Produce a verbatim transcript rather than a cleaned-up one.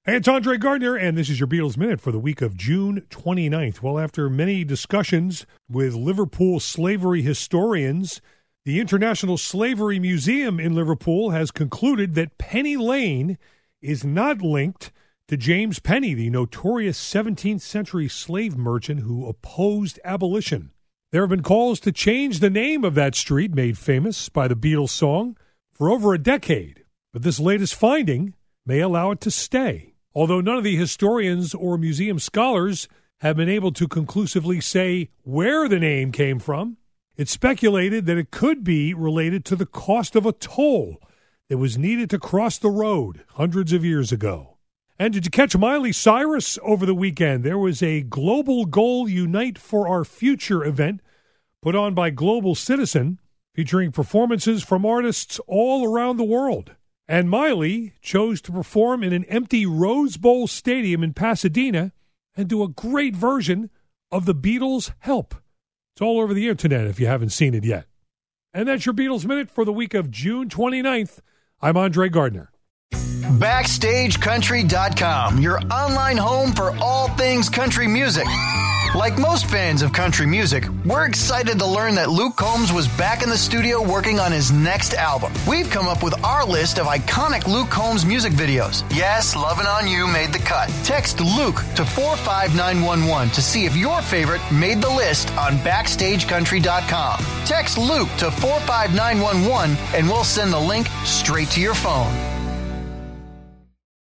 Hey, it's Andre Gardner, and this is your Beatles Minute for the week of June twenty-ninth. Well, after many discussions with Liverpool slavery historians, the International Slavery Museum in Liverpool has concluded that Penny Lane is not linked to James Penny, the notorious seventeenth century slave merchant who opposed abolition. There have been calls to change the name of that street, made famous by the Beatles song, for over a decade. But this latest finding may allow it to stay. Although none of the historians or museum scholars have been able to conclusively say where the name came from, it's speculated that it could be related to the cost of a toll that was needed to cross the road hundreds of years ago. And did you catch Miley Cyrus over the weekend? There was a Global Goal Unite for Our Future event put on by Global Citizen, featuring performances from artists all around the world. And Miley chose to perform in an empty Rose Bowl stadium in Pasadena and do a great version of the Beatles' Help. It's all over the internet if you haven't seen it yet. And that's your Beatles Minute for the week of June twenty-ninth. I'm Andre Gardner. Backstage Country dot com, your online home for all things country music. Like most fans of country music, we're excited to learn that Luke Combs was back in the studio working on his next album. We've come up with our list of iconic Luke Combs music videos. Yes, Lovin' On You made the cut. Text Luke to four five nine one one to see if your favorite made the list on Backstage Country dot com. Text Luke to four five nine one one and we'll send the link straight to your phone.